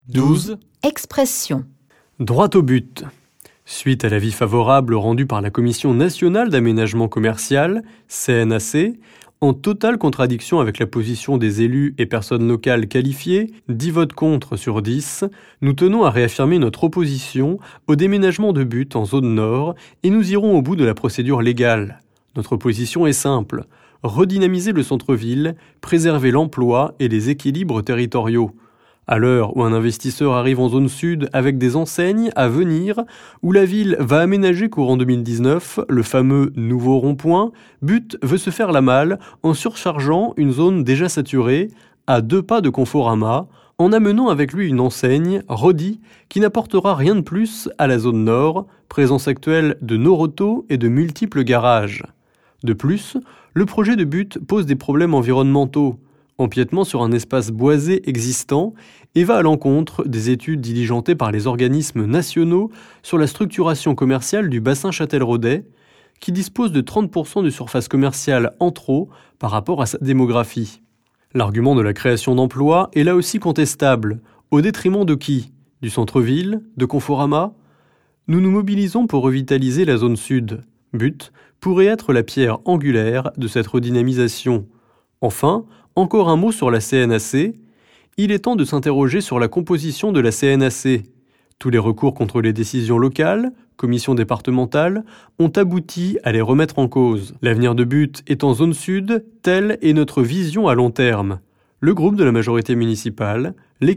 12. Expression. Droit au but. Suite à l'avis favorable rendu par la Commission nationale d'aménagement commercial, CNAC, en totale contradiction avec la position des élus et personnes locales qualifiées, 10 votes contre sur 10, nous tenons à réaffirmer notre opposition au déménagement de but en zone nord et nous irons au bout de la procédure légale. Notre position est simple: redynamiser le centre-ville, préserver l'emploi et les équilibres territoriaux. À l'heure où un investisseur arrive en zone sud avec des enseignes à venir, où la ville va aménager courant 2019 le fameux nouveau rond-point, But veut se faire la malle en surchargeant une zone déjà saturée, à 2 pas de Conforama, en amenant avec lui une enseigne, Rodi, qui n'apportera rien de plus à la zone nord, présence actuelle de Noroto et de multiples garages. De plus, le projet de But pose des problèmes environnementaux, empiètement sur un espace boisé existant et va à l'encontre des études diligentées par les organismes nationaux sur la structuration commerciale du bassin châtelleraudais, qui dispose de 30% de surface commerciale en trop par rapport à sa démographie. L'argument de la création d'emplois est là aussi contestable, au détriment de qui ? Du centre-ville ? De Conforama ? Nous nous mobilisons pour revitaliser la zone sud. But pourrait être la pierre angulaire de cette redynamisation. Enfin, encore un mot sur la CNAC. Il est temps de s'interroger sur la composition de la CNAC. Tous les recours contre les décisions locales, commissions départementales, ont abouti à les remettre en cause. L'avenir de But est en zone sud, telle est notre vision à long terme. Le groupe de la majorité municipale,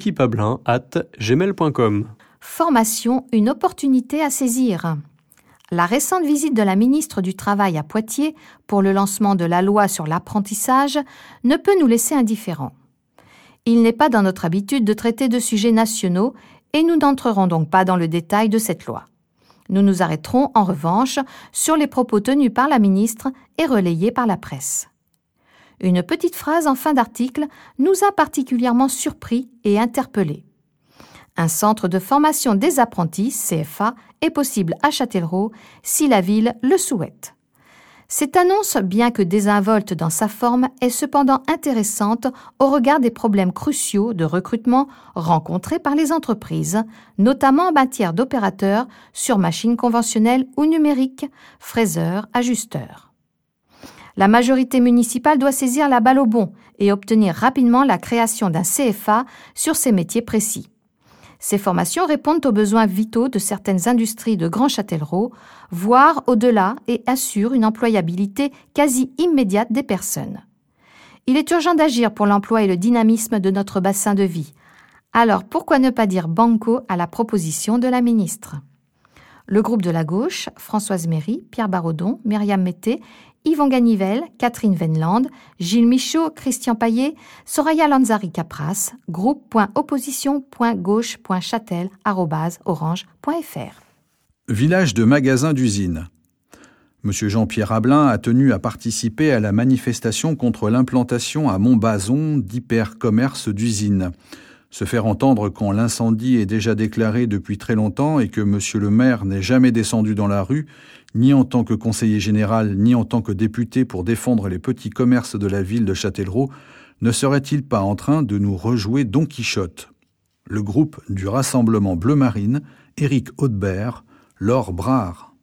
l'équipeablin@gmail.com. Formation, une opportunité à saisir. La récente visite de la ministre du Travail à Poitiers pour le lancement de la loi sur l'apprentissage ne peut nous laisser indifférents. Il n'est pas dans notre habitude de traiter de sujets nationaux et nous n'entrerons donc pas dans le détail de cette loi. Nous nous arrêterons en revanche sur les propos tenus par la ministre et relayés par la presse. Une petite phrase en fin d'article nous a particulièrement surpris et interpellés. Un centre de formation des apprentis, CFA, est possible à Châtellerault si la ville le souhaite. Cette annonce, bien que désinvolte dans sa forme, est cependant intéressante au regard des problèmes cruciaux de recrutement rencontrés par les entreprises, notamment en matière d'opérateurs sur machines conventionnelles ou numériques, fraiseurs, ajusteurs. La majorité municipale doit saisir la balle au bond et obtenir rapidement la création d'un CFA sur ces métiers précis. Ces formations répondent aux besoins vitaux de certaines industries de Grand Châtellerault, voire au-delà, et assurent une employabilité quasi immédiate des personnes. Il est urgent d'agir pour l'emploi et le dynamisme de notre bassin de vie. Alors pourquoi ne pas dire banco à la proposition de la ministre ? Le groupe de la gauche, Françoise Méry, Pierre Barodon, Myriam Mété, Yvon Ganivel, Catherine Venland, Gilles Michaud, Christian Paillet, Soraya Lanzari-Capras, groupe.opposition.gauche.châtel@orange.fr. Village de magasins d'usines. Monsieur Jean-Pierre Ablin a tenu à participer à la manifestation contre l'implantation à Montbazon d'hypercommerce d'usines. Se faire entendre quand l'incendie est déjà déclaré depuis très longtemps et que monsieur le maire n'est jamais descendu dans la rue, ni en tant que conseiller général, ni en tant que député pour défendre les petits commerces de la ville de Châtellerault, ne serait-il pas en train de nous rejouer Don Quichotte ? Le groupe du Rassemblement Bleu Marine, Éric Haudebert, Laure Brard.